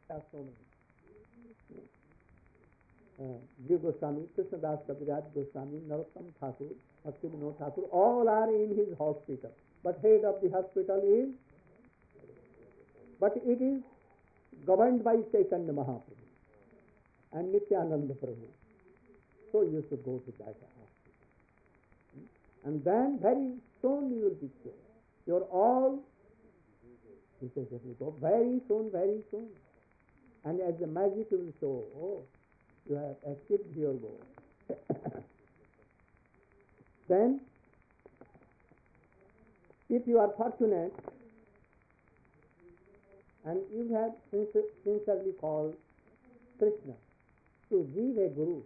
There are so many. Jiva Goswami, Krishnadas Kaviraj Goswami, Narottam Thakur, Bhakti Vinod Thakur, all are in his hospital. But head of the hospital is, but it is governed by Chaitanya Mahaprabhu and Nityananda Prabhu. So you should go to that hospital. And then very soon you will be cured. You're all, he says, if you go very soon, and as the magic will show, oh, you have achieved your goal. Then, if you are fortunate and you have sincerely called Krishna to give a guru,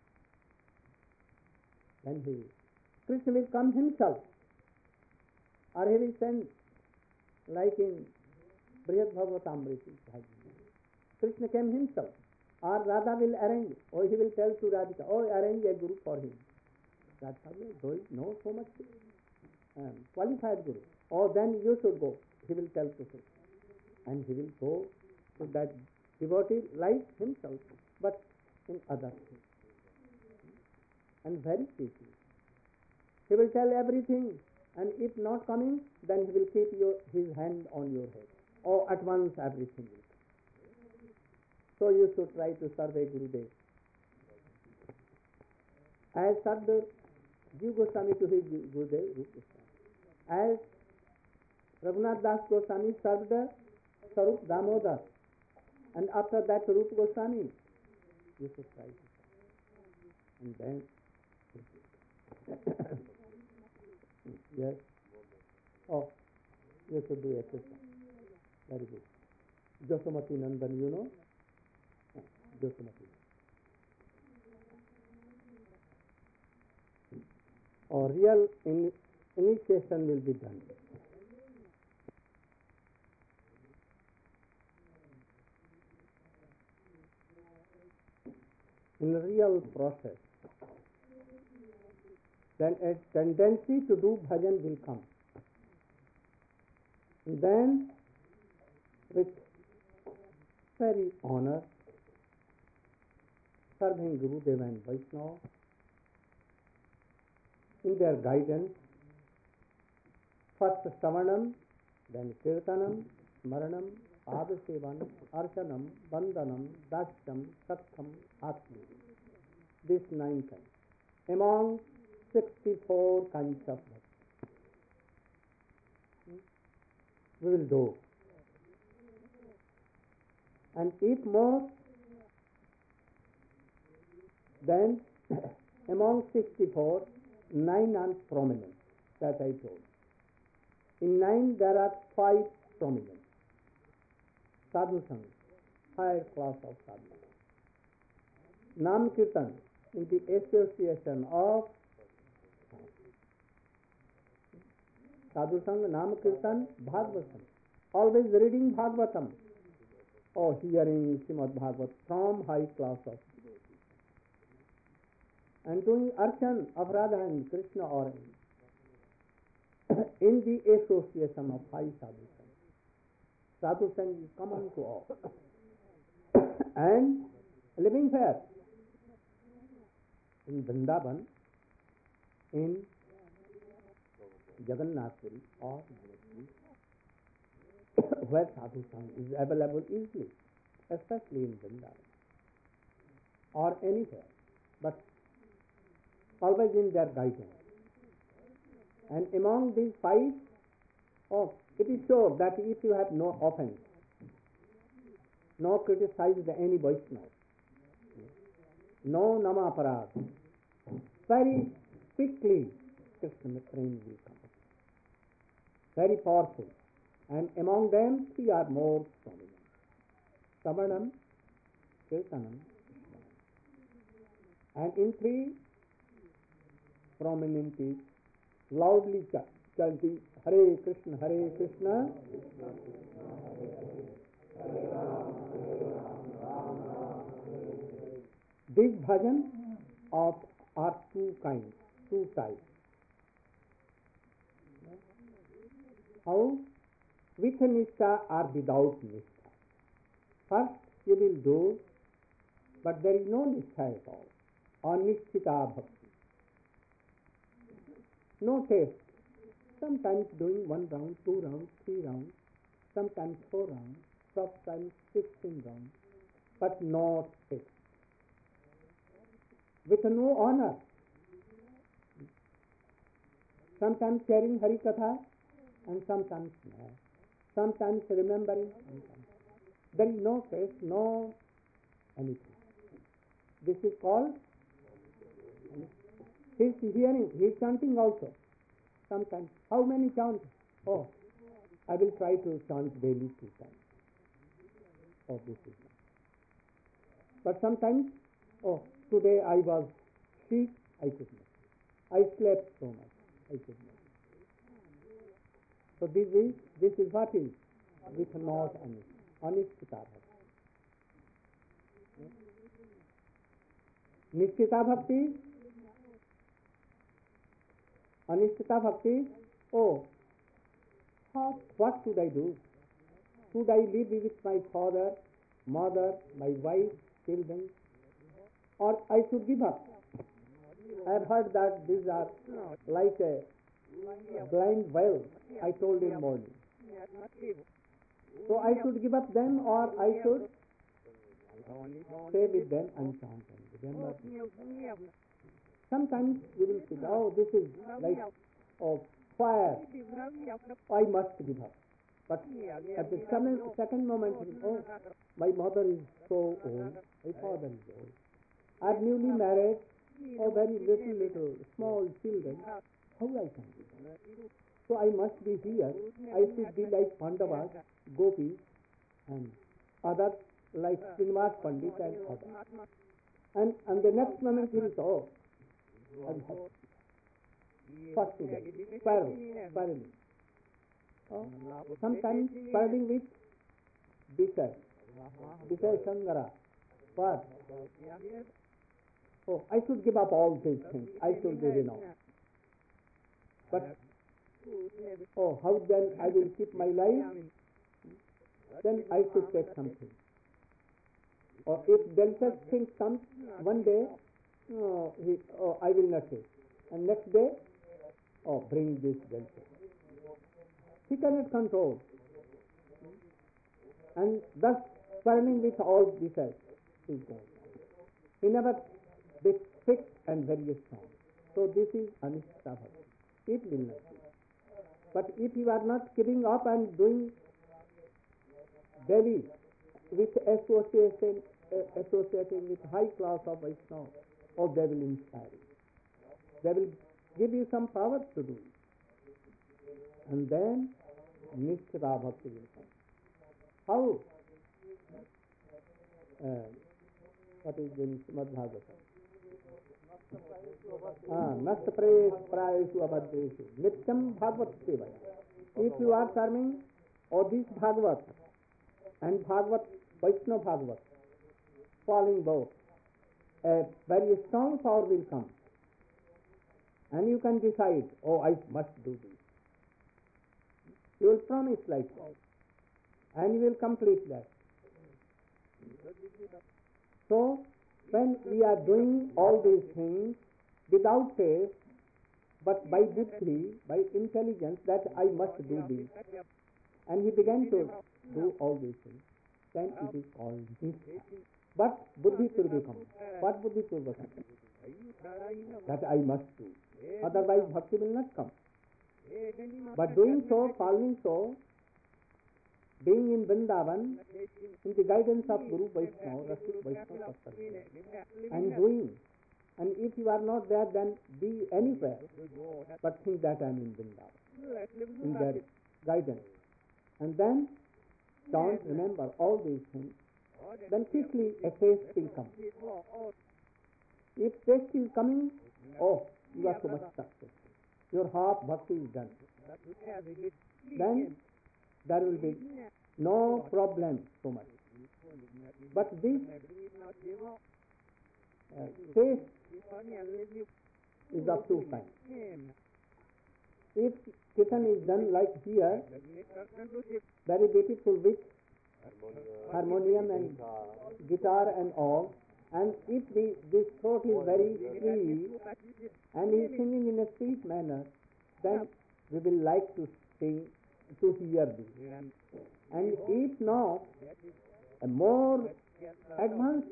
then Krishna will come himself, or he will send, like in Brihad Bhagavatamrita. Krishna came himself, or Radha will arrange, or he will tell to Radhika, oh, arrange a guru for him. Radha will know so much qualified guru. Or then you should go, he will tell to Krishna. And he will go to that devotee like himself, but in other things. And very quickly. He will tell everything, and if not coming, then he will keep his hand on your head. Or at once everything will come. So you should try to serve a Gurudev. As served Jiva Goswami to his Gurudev, Rupa Goswami. As Raghunath Das Goswami served Sarup Damodar, and after that Rupa Goswami, you should try to serve. And then, yes, oh, you should do exercise. Very good. Josomati Nandan, you know? Josomati. Or real initiation will be done. In a real process, then a tendency to do bhajan will come. And then, with very honor, serving Gurudev and Vaishnava, in their guidance, first Savanam, then Kirtanam, Smaranam, Adasevanam, Archanam, Vandanam, Dasyam, Satham, Atmi. These 9 kinds. Among 64 kinds of bhakti. We will do. And if more, then among 64, 9 are prominent, that I told. In 9 there are 5 prominent. Sadhu Sangha, higher class of sadhu. Nam Kirtan, in the association of Sadhu Sangha, Nam Kirtan, Bhagavatam. Always reading Bhagavatam, or hearing Srimad Bhagavat from high class of devotees. And doing Archan of Radha and Krishna or in the association of high Sadhu Sangha. Sadhu Sangha is common to all. And living here in Vrindavan, in Jagannath Puri or Navadvip, where Sadhu Sangha is available easily, especially in Vrindavan or anywhere, but always in their guidance. And among these 5, it is sure that if you have no offense, no criticize any Vaishnava, no namaparad, very quickly Krishna Prem will come. Very powerful. And among them, 3 are more prominent. Savanam, Kirtanam, Krishna. And in 3, prominent is loudly chanting Hare Krishna, Hare Krishna. These bhajan are 2 kinds, 2 types. How? With nishtha or without nishtha. First, you will do, but there is no nishtha at all. Anisthita bhakti. No taste. Sometimes doing 1 round, 2 rounds, 3 rounds, sometimes 4 rounds, sometimes 16 rounds, but not fixed. With no honor. Sometimes sharing Hari Katha and sometimes not. Sometimes remembering, sometimes. There is no taste, no anything. This is called, he is hearing, he is chanting also. Sometimes, how many chants? Oh, I will try to chant daily 2 times. Oh, this is not. But sometimes, oh, today I was sick, I could not. I slept so much, I could not. So this is what is with not anisthita bhakti. Nisthita bhakti, anisthita bhakti. Oh, what should I do? Should I live with my father, mother, my wife, children, or I should give up? I have heard that these are like a blind well, I told in morning. So I should give up them, or I should stay with them and chant them. Sometimes you will think, oh, this is like fire, I must give up. But at the second moment, oh, my mother is so old, my father is old. I am newly married, oh, very little, small children. How I can do that? So I must be here. I should be like Pandavas, Gopis, and others like Srinivas Pandit and others. And the next moment he will say, oh, I have first to die, spiraling. Oh, sometimes spiraling with Bishay Sangara. What? Oh, I should give up all these things. I should be renowned. But, oh, how then I will keep my life? Then I should take something. Or if then such thing comes one day, I will not take. And next day, bring this welfare. He cannot control. And thus, burning with all desires is going on. He never be fixed and very strong. So this is anisthita bhakti. It will not be. But if you are not giving up and doing daily with associating with high class of Vaishnava, they will inspire you. They will give you some power to do it. And then nisthita bhakti will come. How? What is in Srimad Bhagavatam? Nasta prayesu abhadreshu nityam bhagavat sevaya. If you are serving this Bhagavat and Bhagavat, Vaishnava Bhagavat, falling both, a very strong power will come. And you can decide, I must do this. You will promise like that. And you will complete that. So, when we are doing all these things without taste, but by buddhi, by intelligence, that I must do this, and he began to do all these things, then it is called nishtha. But buddhi purva comes. What buddhi purva comes? That I must do. Otherwise bhakti will not come. But doing so, following so, being in Vrindavan, in the guidance of Guru Vaishnava, Rasik Vaishnava Sattva, and doing, and if you are not there, then be anywhere, but think that I am in Vrindavan, in their guidance. And then, don't remember all these things, then quickly a taste will come. If taste is coming, you are so much successful. Your half bhakti is done. Then, there will be no problem so much. But this taste is of two kinds. If kirtan is done like here, very beautiful with harmonium and guitar and all. And if this throat is very free and he is singing in a sweet manner, then we will like to sing, to hear this. And if not, a more advanced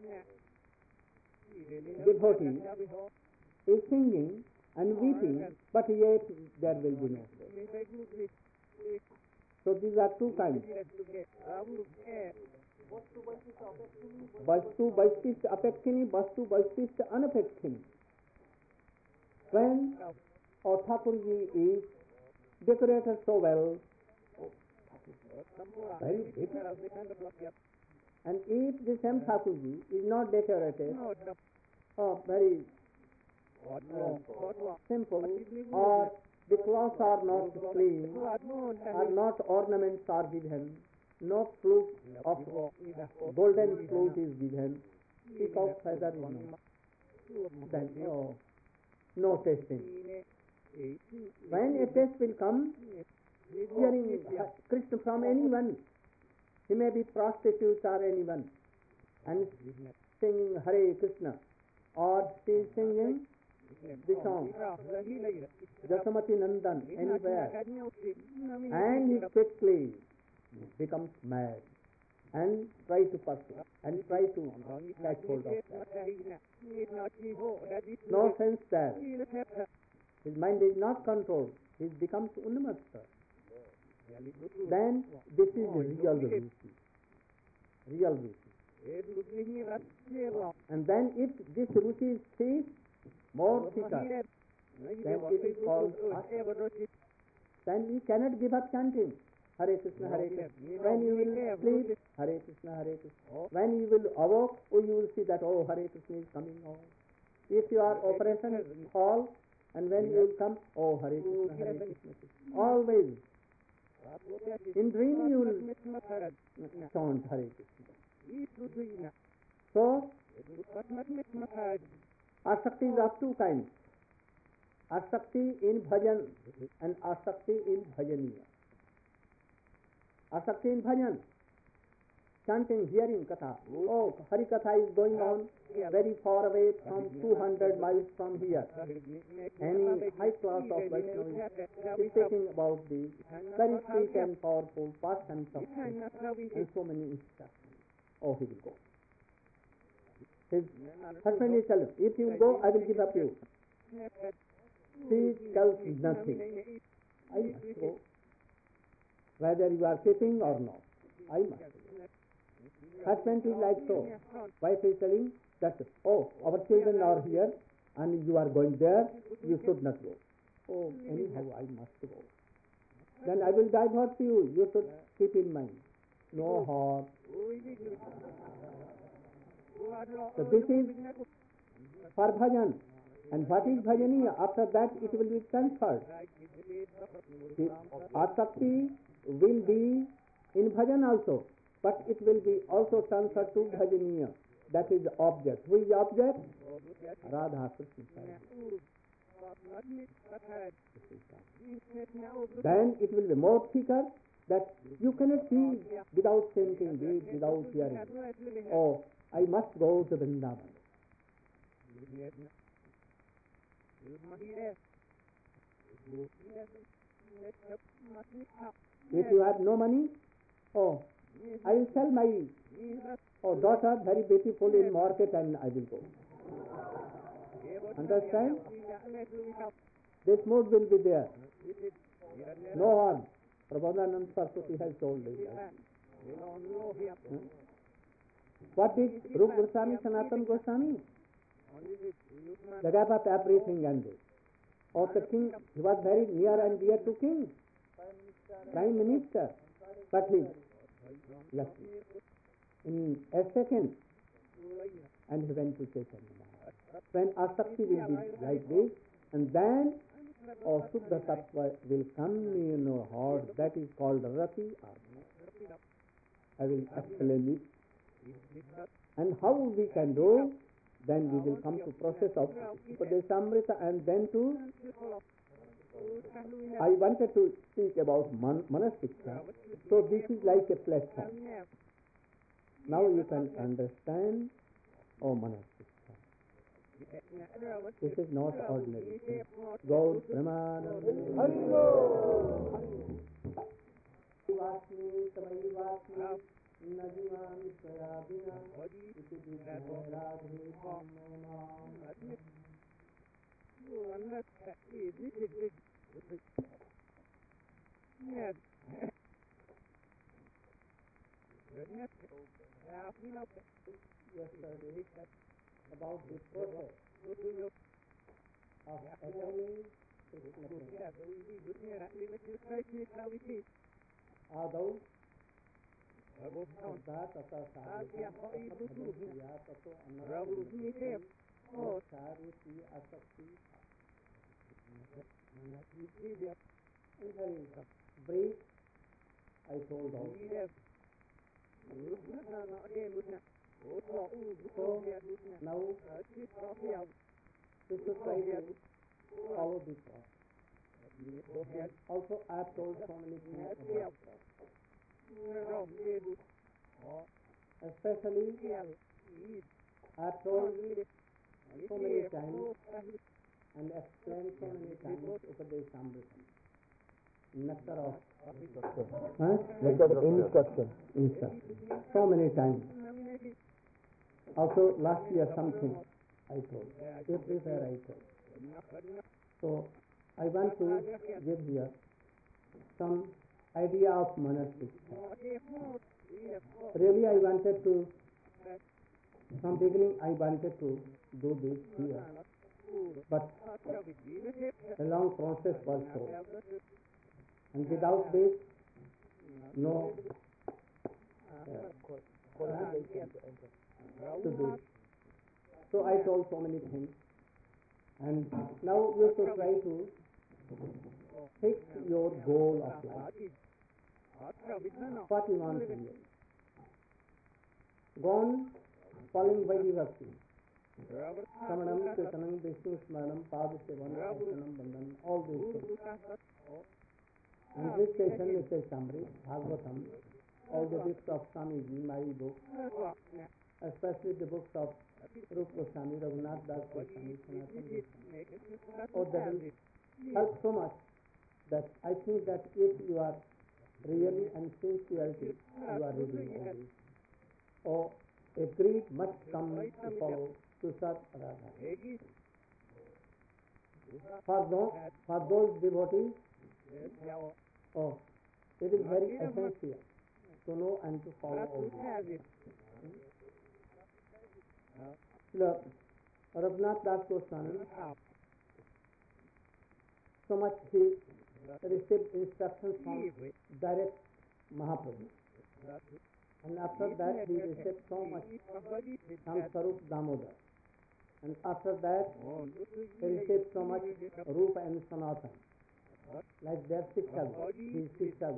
devotee is singing and weeping, but yet there will be no faith. So these are two kinds. Vastu Vaistist Apektini, Vastu Vaistist Anapektini. When our Thakurji is decorated so well, very beautiful. And if the same Thakurji is not decorated, very simple, or the clothes are not clean, or not ornaments are given, no flute of golden flute is given, peacock feather is not, then no tasting. When a taste will come, hearing Krishna from anyone, he may be prostitutes or anyone, and singing Hare Krishna, or she is singing the song Jasamati Nandan anywhere, and he quickly becomes mad and try to pursue and try to catch hold of that. No sense there. His mind is not controlled. He becomes unmasta. Then this is real ruchi. Real ruchi. And then if this ruchi is thick, more thicker, then it is called asakti. Then we cannot give up chanting Hare Krishna, Hare Krishna. When you will sleep, Hare Krishna, Hare Krishna. When you will awoke, you will see that, Hare Krishna is coming on. If you are operation hall, and when you will come, Hare Krishna, Hare Krishna. Always. In dream you will chant Hare Krishna. So, asakti is of two kinds. Asakti in bhajan and asakti in bhajaniya. Asakti in bhajan, chanting, hearing katha. Hari katha is going on very far away from 200 miles from here. Any high class of Vaishnavi is speaking about the very sweet and powerful pastimes of Krishna and so many instructions. He will go. His husband is telling, if you go, I will give up you. She tells nothing. I must go. Whether you are keeping or not, I must go. Husband is like so. Wife is telling that, our children are here and you are going there, you should not go. Anyhow, I must go. Then I will divorce you. You should keep in mind. No harm. So this is for bhajan. And what is bhajaniya? After that it will be transferred. The asakti will be in bhajan also, but it will be also transferred to bhajaniya. That is the object. Who is the object? Radha Krishna. Then it will be more thicker, that you cannot see without thinking, without hearing. I must go to Vrindavan. If you have no money, I will sell my daughter, very beautiful in market, and I will go. Understand? This mood will be there. No harm. Prabodhananda Saraswati has told this. What did Rupa Goswami, Sanatana Goswami? They gave up everything and this. The king, he was very near and dear to king, prime minister, but he left in a second and he went to Chaitanya Mahaprabhu. When asakti will be like this, and then Suddha Tattva will come in your heart, that is called Rati Arma. I will explain it. And how we can do, then we will come to process of Upadesamrita and then to I wanted to speak about Manassiksha, so this is like a platform. Now you can understand, oh Manassiksha. This is not ordinary thing. Gaur Premanand. Najimami Swayabina Iti Radhe yesterday about the process of attaining Krishna consciousness. Adau Siddha Tata Sadhya Tato Anarati Chariti Asakti. In very brief, I told all. So now we should try to follow this process. Also, I have told so many things about especially I have told so many times and explained so many times Upadeshamritam, nectar of instruction. So many times. Also last year something I told. Everywhere I told. So I want to give here some idea of Manassiksha. Really I wanted to, from beginning I wanted to do this here, but a long process was shown. And without this, no to do. So I told so many things. And now you should try to fix your goal of life. What you want to do. Gone following Vaidivakti. Samanam, Kirtanam, Vishnu Smaranam, Padasevanam, Archanam, Bandhanam, all these things. And this station is a summary, Bhagavatam, all the books of Swamiji, my books, especially the books of Rupa Goswami, Raghunath Das Goswami, Sanatana Goswami. Oh, that will help so much that I think that if you are really and sincerely, you are reading all this. Oh, a greed must come to follow to serve Radha. For those devotees, oh, it is very essential to know and to follow all this. Look, Raghunath Das Goswami, so much he received instructions from direct Mahaprabhu. And after that he received so much from Sarup Damodar. And after that he received so much Rupa and Sanatana. Like their Siksha, his Siksha.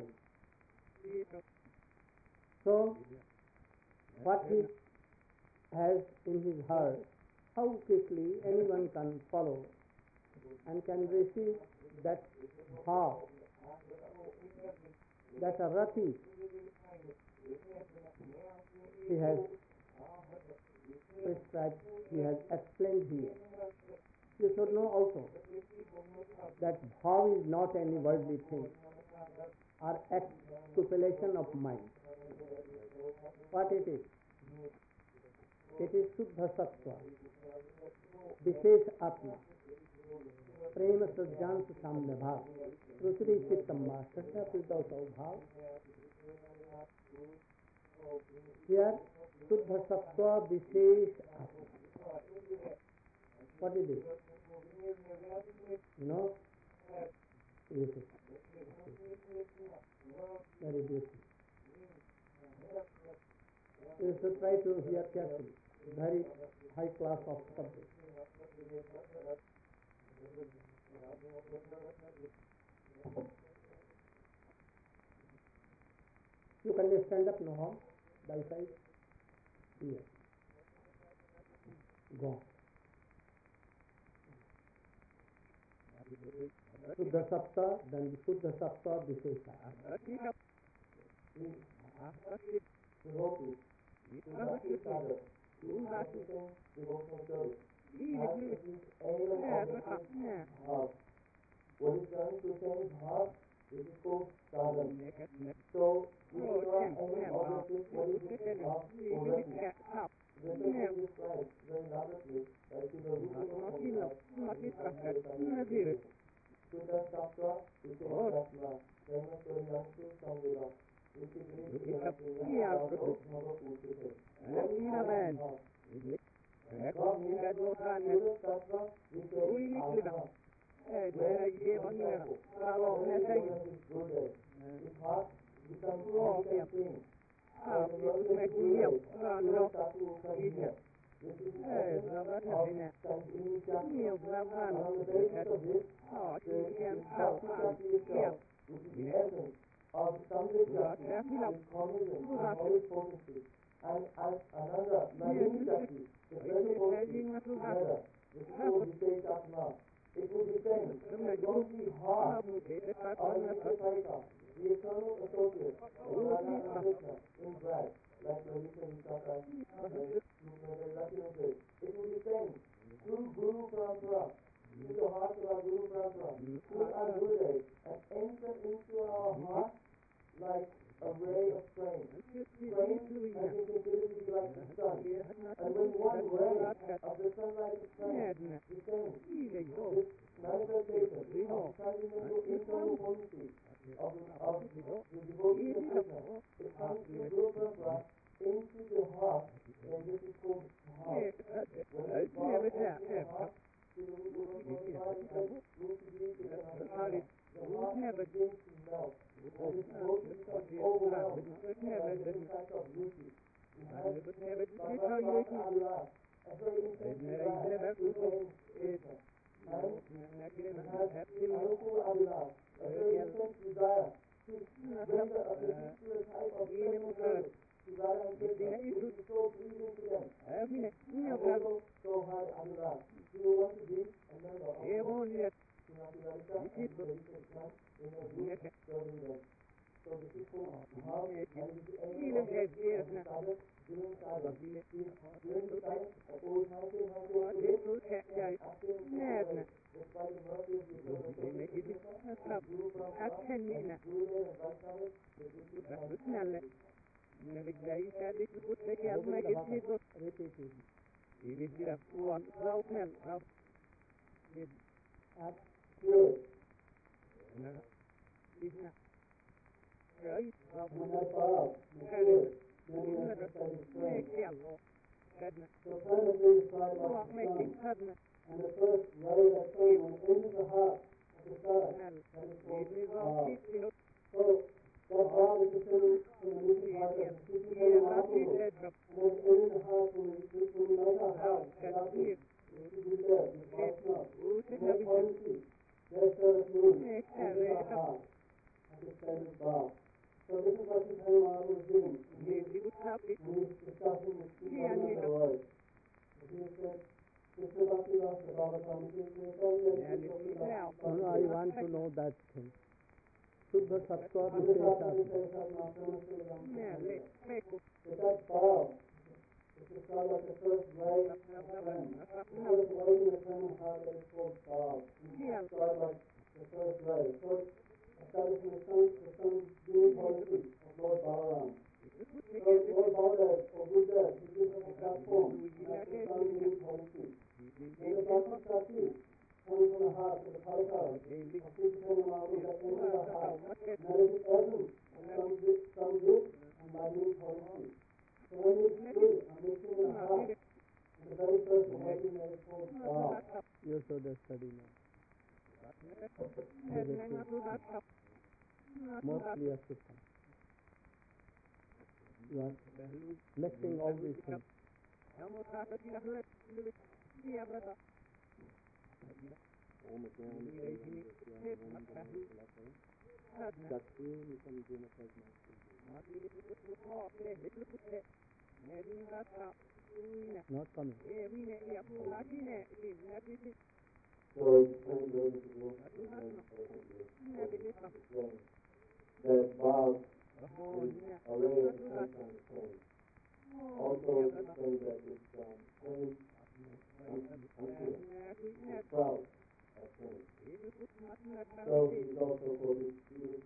So, what he has in his heart, how quickly anyone can follow and can receive that bhav, that rati he has prescribed, he has explained here. You should know also that bhav is not any worldly thing or exculpation of mind. What it is? It is Shuddha Sattva, Vishesh Atma, Prema Sajjan Samya Bhav, Rusri Chittamba, Shasha Pritau Bhav. Here, Shuddha Sattva, Vishesh Atma. What is it? You know? Yes. Very beautiful. You should try to hear carefully. Very high class of subject. You can stand up now, by side. Here. Go. Shuddha Satta, then the Shuddha Satta Vishesha. What is done to change heart, this is called sadhana. So, if you are aiming objectives, what is it of already? The thing is described very elaborately, like in the Shuddha Sattva, which is Satma, Brahma Suryansu Samveda, which is of Samveda, cognizance, knowledge potency, and as another, Nagini Shakti, the special potency, together, which is called Visheshatma. It will depend, don't be hard on Nitya, the eternal associate of Radha and Krishna in Braj, like Lalita Nisaka, it will depend through Guru Parampara, through the heart of our Guru Parampara, through our Gurudev, and enter into our heart like a ray of flame. Flame has been considered to be like the sun. And when one ray of the sunlight is flame, descends, this manifestation of transcendental internal potency of the devotee of Krishna, it comes through Guru Parampara into the heart, and this is called heart. When it falls into the heart, the heart begins to melt. And this devotee becomes overwhelmed by the impact of beauty. A very intense desire to attain Krishna. And it has Anukul Abhilash, a very intense desire to render a particular type of special service to Radha and Krishna, which is so pleasing to them. And also so high Abhilash. He will want to be a member of Srimati Radhika and Radhika Islam in a group serving them. So this is called Bhav, and it is the aim of the sadhak during sadhana. During the time of old Hante asking despite the mercy of the eternal Guru Parampara and Gurudev and Vaishnavas, that this is sadhana. Pure. When I fall, mature, then we understand the strength. So presently the side of the sun, and the first ray that came when it enters the heart of the sun, that is called Bhav. So that Bhav is considered from the mission part of the Sri Mahaprabhu, and then it enters the heart when we make our heart, Shadati, which is there, the Vaishnava, their potency, their service mood, enters our heart. That is Bhav. So this is what Chaitanya Mahaprabhu is doing. When he's discussing the Srimad Roy. He said, Krishna Bhakti Rasa Bhavatam, I want to know that thing. Shuddha Sattva Visheshatma. That's Bhav. It's described like the first ray of flame. The first ray in the flame heart that is called Bhav. It's described like the first ray. So establishing the sun being policy of Lord Balaram. So Lord Balaram, or Buddha, he gives us a platform as the sun being policy. Then the Bhakti Shakti, coming from the heart of the Parakara, of Sri Chaitanya Mahaprabhu, that enters the heart, and it is essence of some good and minute policy. So when it's good and mixing in the heart, and the very first working that is called Bhav. You show the study now. Mostly a system. You are mixing all these things. Not coming. So it's kind of that Bob is array of sunshine plane. Also explains that it's plane it's proud of plane. So he's also quoted Jesus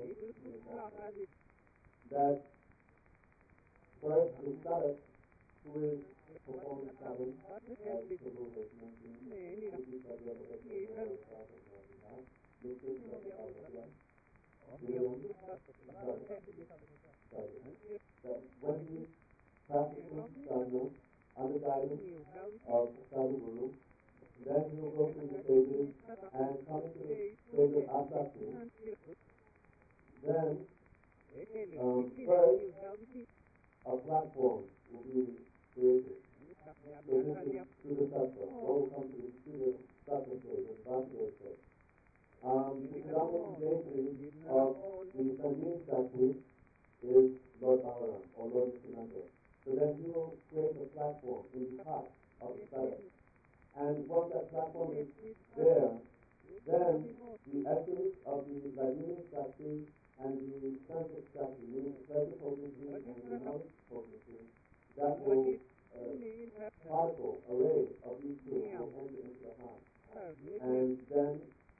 that first the Sabbath who is performing Sabbath as the Prabhu has mentioned, which is the revelation of God, this is the Sabbath. That when he practices sadhana under guidance of Sadhu Guru, then he will go through the stages and come to the stage of asakti. Then, first, a platform will be created. So this is Sudha Sattva. All will come to the Sudha Sattva stage, the Vasudeva stage. The predominant deity of the Sanjini Shakti is Lord Balaram or Lord Nityananda. So then he will create a platform in the heart of the Sabbath. And once that platform is there, then the essence of the Vajini Shakti and the Sanskrit Shakti, meaning the pleasure potency and the knowledge potency, that will particle, array of these two will enter into the heart. And then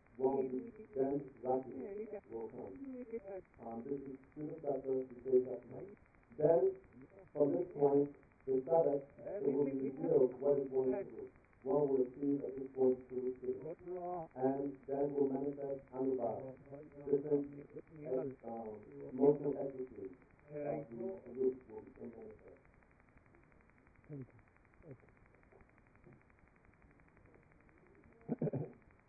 Rati will come. This is Sudha Sattva, Vijay Sattva. Then, from this point, the Sabbath, it will be revealed what is going to do. One will achieve at this point through Sudha. And then will manifest Anubhava, different emotional exercises of the group will become manifest. Thank you. Okay.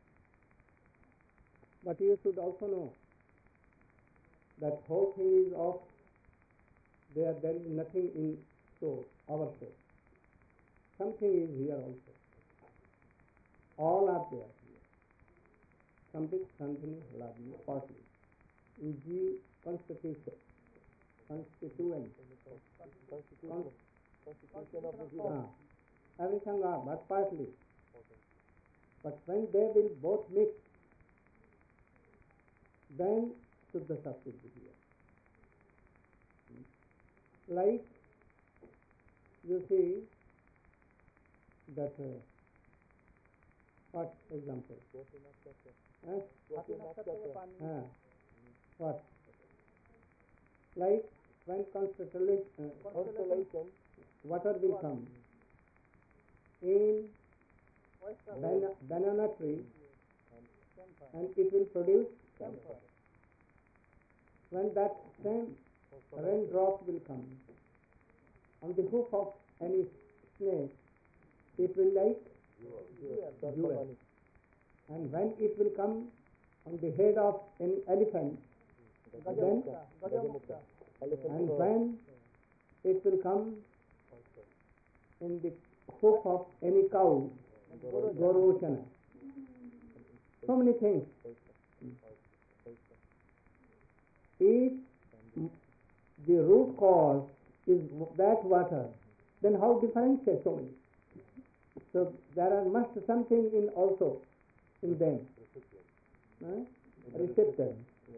But you should also know that whole thing is of there is nothing in soul, our soul. Something is here also. All are there here. Something, Ladya, partly. E.g. constituent. Constitution of the human. Everything are, but partly. But when they will both mix, then Shuddha Sattva will be here. Like you see that what example? What? Like when constellation water will come in banana tree and it will produce camphor. When that same raindrop will come on the hoof of any snake, it will like jewel. And when it will come on the head of any elephant, then and when it will come in the hoof of any cow, Gorochana. So many things. If the root cause is that water, then how differentiate so many? So there must something in also in them. Receptor.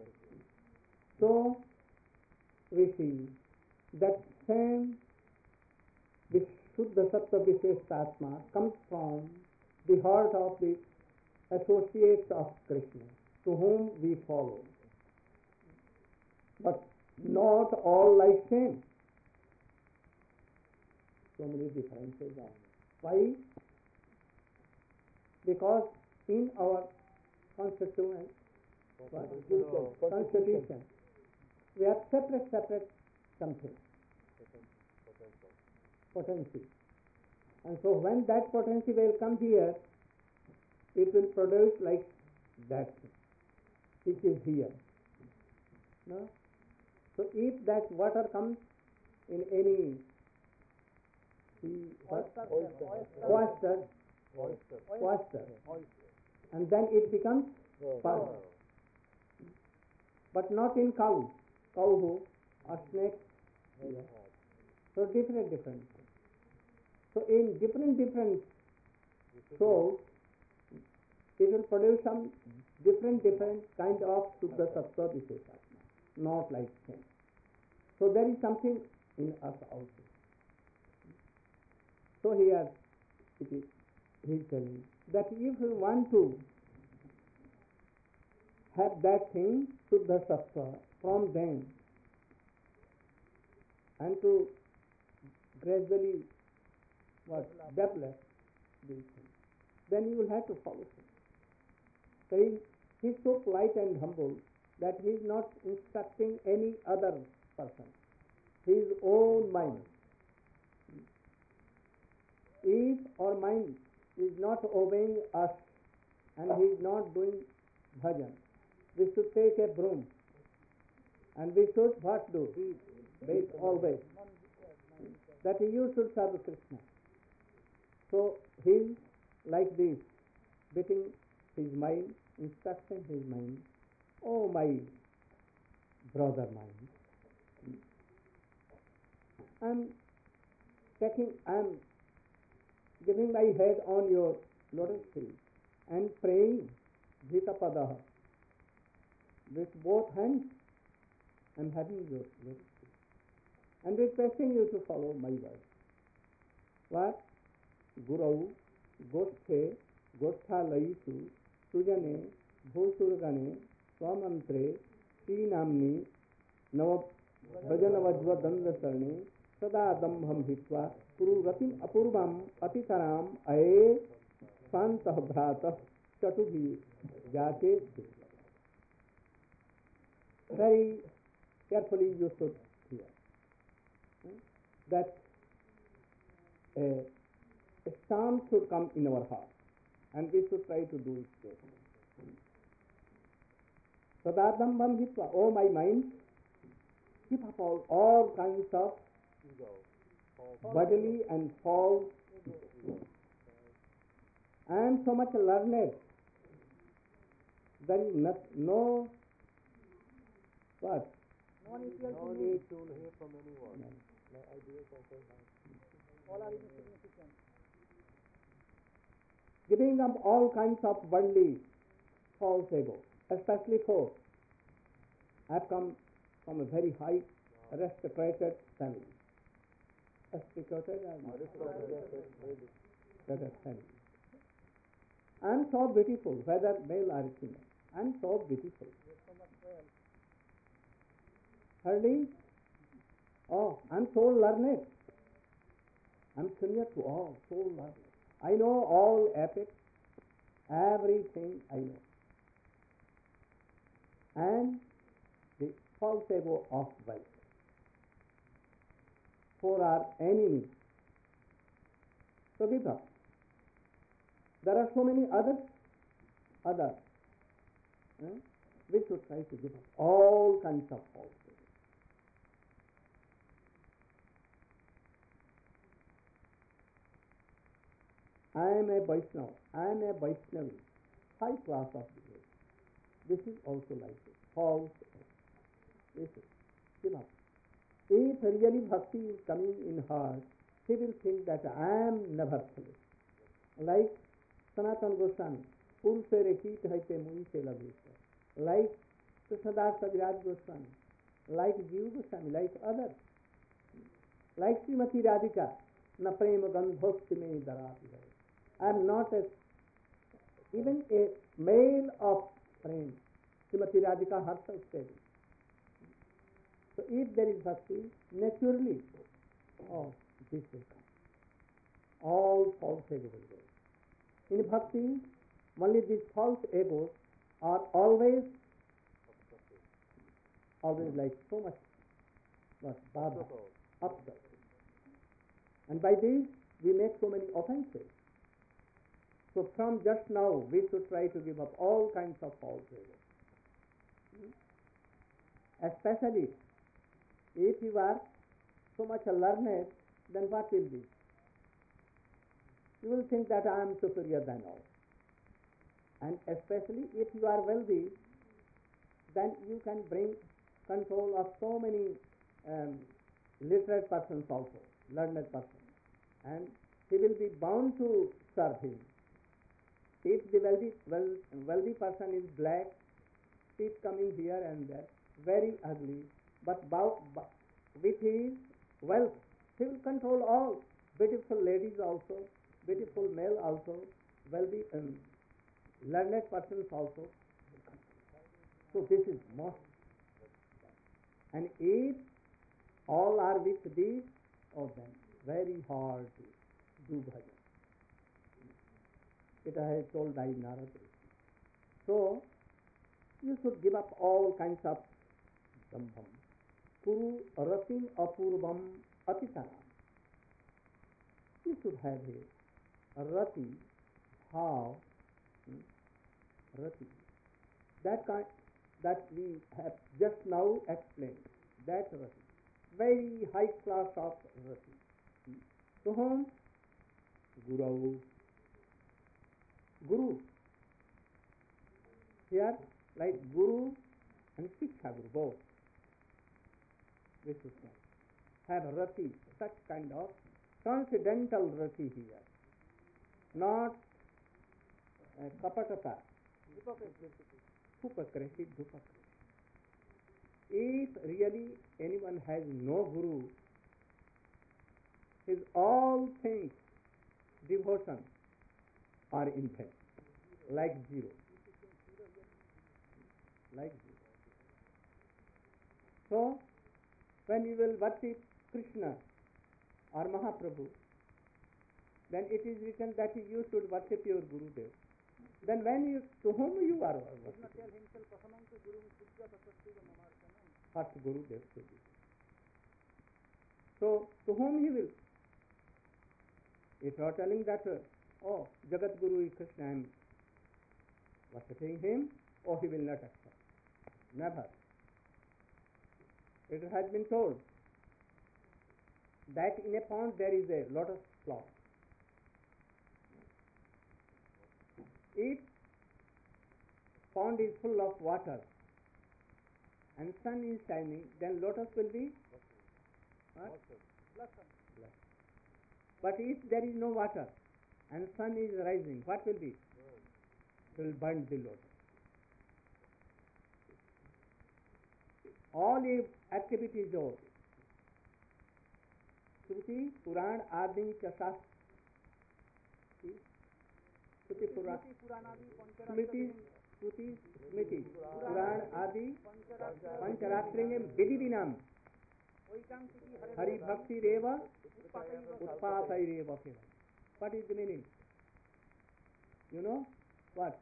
So we see that same Shuddha Sattva Visheshtatma comes from the heart of the associates of Krishna, to whom we follow. But not all like same. So many differences are. Why? Because in our constitution, we have separate something. Potency. And so when that potency will come here, it will produce like that, which is here. No? So if that water comes in any oyster, and then it becomes pearl. But not in cow who or snake. So different. So in different souls, it will produce some different kind of Shuddha Sattva Vishesha, not like him. So there is something in us also. So here he is telling that if you want to have that thing, Shuddha Sattva, from them, and to gradually develop these things, then you will have to follow him. So he is so polite and humble that he is not instructing any other person, his own mind. If our mind is not obeying us and he is not doing bhajan, we should take a broom and we should what do? Wait always that you should serve Krishna. So he is like this, beating his mind, instructing his mind, oh my brother mind, I'm giving my head on your lotus feet and praying Jitapadaha with both hands. I'm having your lotus feet and requesting you to follow my word. What? Gurau Gosthe Gosthalayishu Sujane Bhusurgane Swamantre Sri Namni Nava Bhajanavajva Dandasarne Sada Dambham Hitva Kuru Ratim Apurvam Atitaram Ae Santah Bhratah Chatubhi Jate. Very carefully you should hear that a storm should come in our heart and we should try to do it there. Sadadambam hitva, oh my mind, keep up all kinds of bodily and false. I am so much learned, there is no what? No need to hear from anyone. No ideas also. All are insignificant. Giving up all kinds of worldly false ego, especially for I have come from a very high aristocratic family. Aristocratic family. I am so beautiful, whether male or female. I am so beautiful. Thirdly, oh, I am so learned. I am senior to all, so learned. I know all epics, everything I know. And the false ego of wealth. For our enemies. So give up. There are so many others. We should try to give up all kinds of false ego. I am a Vaishnava. I am a Vaishnavi. High class of behavior. This is also like this. False. This is. Give up. If really bhakti is coming in heart, he will think that I am never foolish. Like Sanatana Goswami, Purse Rekit Haite Mui Se Labhishya. Like Krishnadas Kaviraj Goswami. Like Jiva Goswami. Like others. Like Srimati Radhika. Na prema gandhosti me darati hai. I am not even a male of prem. Srimati Radhika herself said it. So if there is bhakti, naturally, oh, this will come. All false ego will go. In bhakti, only these false egos are always like so much bad, obstacles. And by this, we make so many offenses. So from just now, we should try to give up all kinds of false ego. Especially, if you are so much learned, then what will be? You will think that I am superior than all. And especially if you are wealthy, then you can bring control of so many literate persons also, learned persons. And he will be bound to serve him. If the wealthy person is black, sheep coming here and there, very ugly, but with his wealth, he will control all, beautiful ladies also, beautiful male also, wealthy learned persons also. So this is most. And if all are with these, oh then very hard to do bhajan. It I have told by Narad. So you should give up all kinds of dambham. Kuru ratim apurvam atitanam. You should have a rati, how, rati. That we have just now explained. That rati, very high class of rati. To whom? Guru. Here, like Guru and Shiksha Guru, both. This is have rati, such kind of transcendental rati here, not kapatata, hypocrisy. If really anyone has no Guru, his all things, devotion, are in vain, like zero. Like zero. So, when you will worship Krishna or Mahaprabhu, then it is written that you should worship your Gurudev. Then to whom you are worshipping? First Gurudev should be. So, to whom he will? If you are telling that, oh, Jagat Guru is Krishna, I am worshipping him, oh, he will not accept. Never. It has been told that in a pond there is a lotus flower. If pond is full of water and sun is shining, then lotus will be what? Blossom. But if there is no water and sun is rising, what will be? It will burn the lotus. All activities of Shruti, Puran, Adi, Chasas, Shruti, Puran, Smriti, Shruti, Smriti, Puran, Adi, Pancharatringam, Vididinam, Hari Bhakti Reva, Utpatai Reva. What is the meaning? You know what?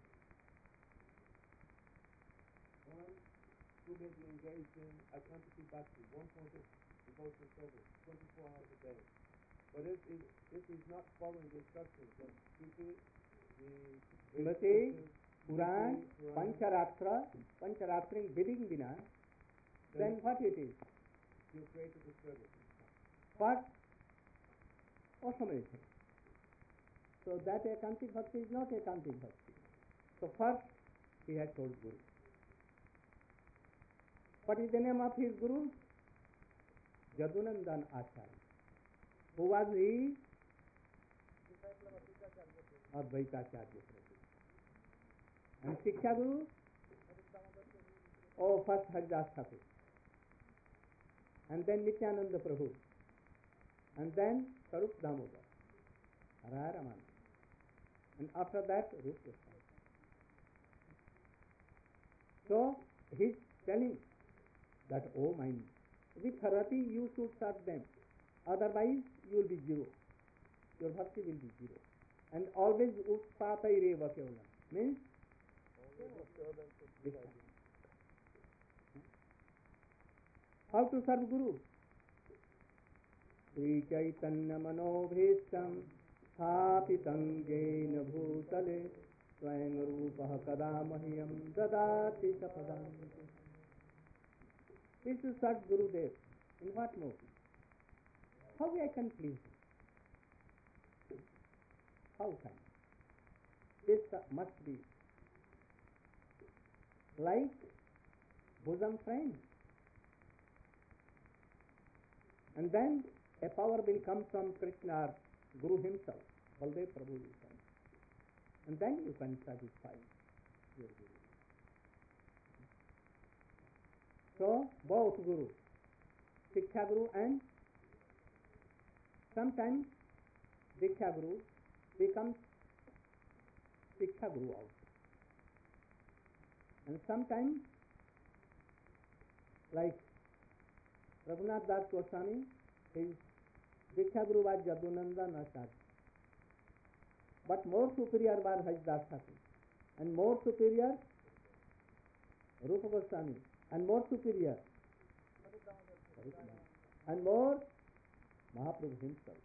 Who may be engaged in Akanti Bhakti, one point of devotional service, 24 hours a day. But if he's not following the instructions of Shruti, the Smriti, Puran, Pancharatring, Vidindina, then what it is? He'll create a disturbance. What? Oh, so many things. So that Akanti Bhakti is not Akanti Bhakti. So first he had told Guru. What is the name of his Guru? Jadunandan Acharya. Who was he? Advaitacharya. And Shiksha Guru? Oh, first Haridas Thakur. And then Nityananda Prabhu. And then Sarup Damodar. Raraman. And after that, Rup Goswami. So, he is telling that, oh my, with Rati you should serve them. Otherwise, you will be zero. Your bhakti will be zero. And always Utpatai Reva Kevalam. Means? How to serve Guru? Sri Chaitanya Manobhishtam Sthapitam Jena Bhutale Swayam Rupaha Kadamahyam Dadati Sapadam. This is serve Gurudev. In what mode? How I can please him? How can? This must be like bosom friend. And then a power will come from Krishna, Guru himself, Baldev Prabhu will come. and then you can satisfy your Guru. So both Guru, Shiksha Guru, and sometimes Diksha Guru becomes Shiksha Guru also. And sometimes, like Raghunath Das Goswami, his Diksha Guru was Yadunandan Acharya. But more superior was Haridas Thakur, and more superior Rupa Goswami, and more superior and more Mahaprabhu himself.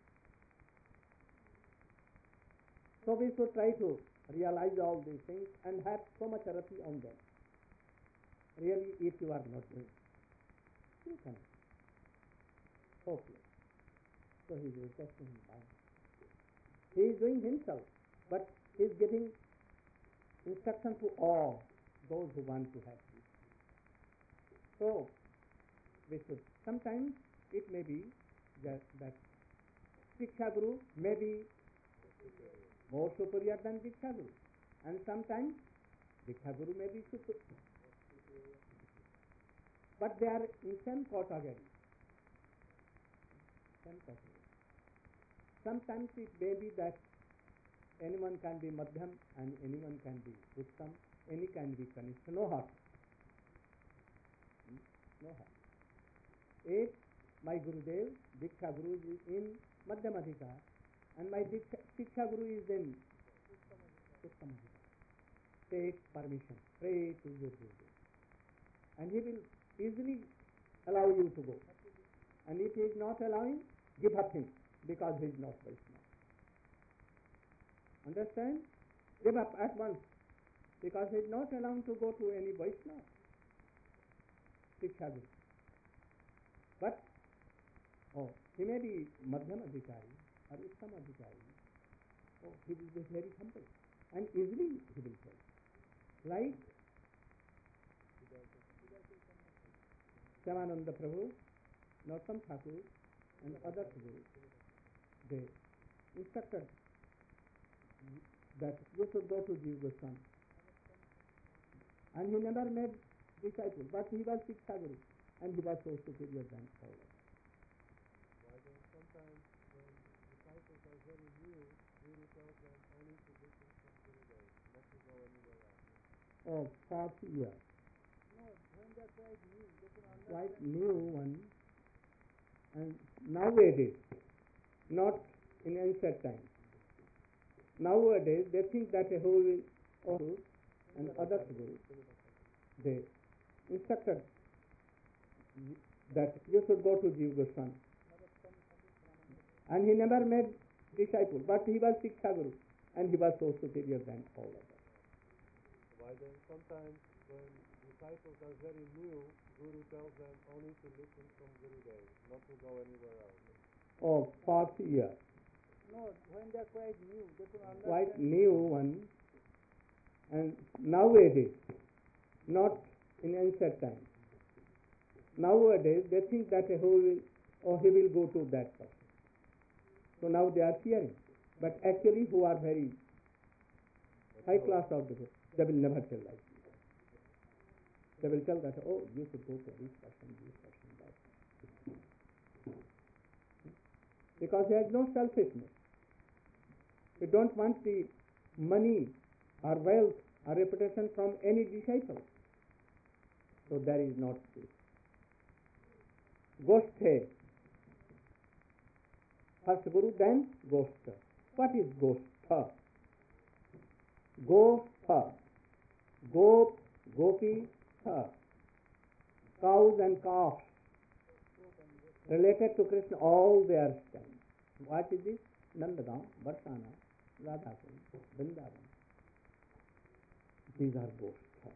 So we should try to realize all these things and have so much rati on them. Really, if you are not doing, you can. Hopeless. So he is requesting him down. He is doing himself, but he is giving instruction to all those who want to have this. So we should, sometimes it may be that Shiksha Guru may be more superior than Diksha Guru, and sometimes Diksha Guru may be superior. But they are in same category. Same category. Sometimes it may be that anyone can be Madhyam and anyone can be Uttam, any can be Kanishta, no harm. No harm. If my Gurudev, Diksha Guru is in Madhyamadhika, and my Shiksha Guru is in Uttamadhika, take permission, pray to your Gurudev, and he will easily allow you to go. And if he is not allowing, give up him, because he is not Vaishnava. Understand? Give up at once, because he is not allowed to go to any Vaishnava, Shiksha Guru. But, he may be Madhyam Adhikari or Uttam Adhikari. He will be very humble, and easily he will tell. Like Shyamananda Prabhu, Nautam Thakur, and other gurus, they instructed that you should go to Jiva Goswami. And he never made disciples, but he was Shiksha Guru, and he was so superior than all of us. Why then sometimes when disciples are very new, Guru tells them only to listen from Gurudev, not to go anywhere else? 40 years. No, when they're quite new, they can understand. Quite new one, and nowadays, not in ancient times. Nowadays, they think that a whole Guru and other gurus, they instructed that you should go to Jiva Goswami. And he never made disciples, but he was Shiksha Guru, and he was so superior than all of us. Why then sometimes when disciples are very new, Guru tells them only to listen from Gurudev, not to go anywhere else? 40 years. No, when they're quite new, they can understand. Quite new one, and nowadays, not in ancient times. Nowadays, they think that he will go to that person. So now they are fearing. But actually, who are very high class of the group, they will never tell like this. They will tell that, you should go to this person, that person. Because there is no selfishness. We don't want the money or wealth or reputation from any disciple. So there is not this. Goshthe. First Guru, then Goshtha. What is Goshtha? Gopha. Gop, Gopi, Tha. Cows and calves. Related to Krishna, all they are standing. What is this? Nandagaon, Barsana, Radhakund, Vrindavan. These are Goshtha.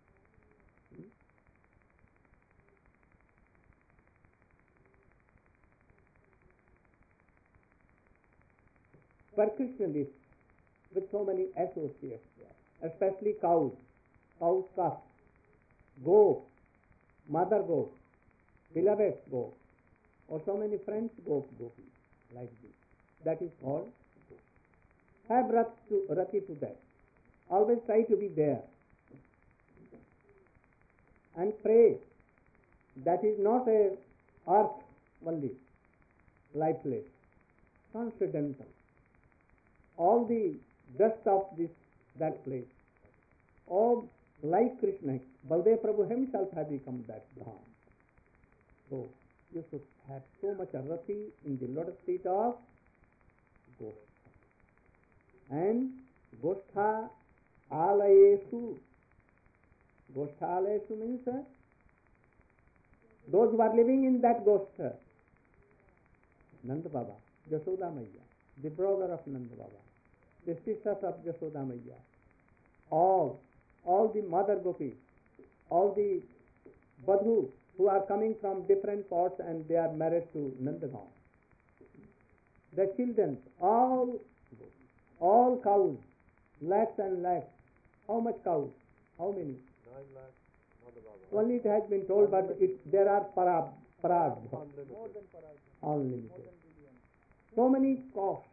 For Krishna lives with so many associates there, especially cows, calf, goat, mother goat, beloved goat, or so many friends gopis, like this. That is called goat. Have rati to that. Always try to be there. And pray. That is not a earth only, lifeless, transcendental. All the dust of that place. All like Krishna, Baldev Prabhu himself has become that Dham. So you should have so much rati in the lotus feet of Goshtha. And Goshtha Alayeshu. Goshtha Alayeshu means those who are living in that Goshtha. Nanda Baba, Jashoda Maya, the brother of Nanda Baba, the sisters of Jashoda Maya, all the mother gopis, all the Badhu who are coming from different parts and they are married to Nandagam. The children, all cows, lakhs and lakhs. How much cows? How many? 9 lakhs. Mother Baba. Only it has been told, but there are parag. Unlimited. More than Parag. Unlimited. More than billion. So many coughs.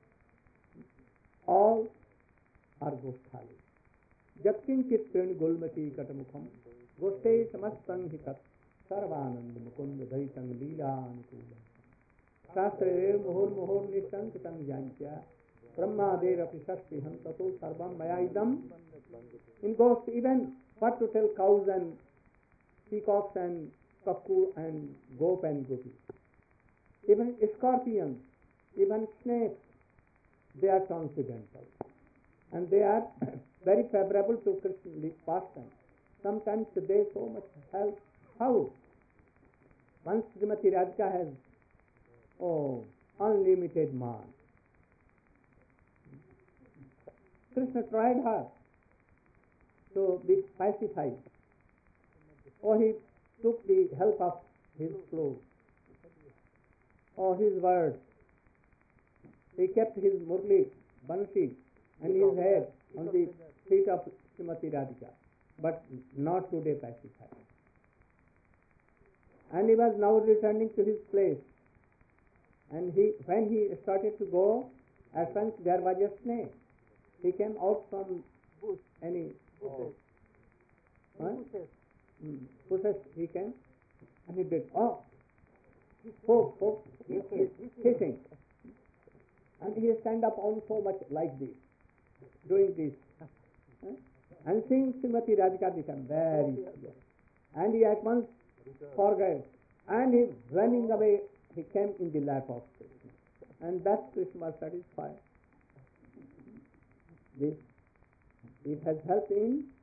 All are Gosthali. Jatkinchit Pren Golmati Katamukham Goste Samastang Hitat Sarvanand Mukund Dhaitang Leela Anukulam Shastre Muhur Muhur Nishankitang Janchya Brahma Dera Pishashti Hantato Sarvam Mayaidam. In ghost, even what to tell cows and peacocks and kakku and gop and gopi. Even scorpions, even snakes, they are transcendental. And they are very favorable to Krishna's pastime. Sometimes they so much help. How? Once Srimati Radhika has, unlimited man. Krishna tried her to be pacified. He took the help of his flute, his words. He kept his murli, bansi, and his head on the feet of Srimati Radhika, but not today pacified. And he was now returning to his place. And when he started to go, at once there was a snake. He came out from any bushes. Bushes he came, and he did, hissing. And he stand up on so much like this, doing this. And seeing Srimati Radhika become very clear. And he at once forgot. And he running away, he came in the lap of Krishna. And that Krishna was satisfied. This, it has helped in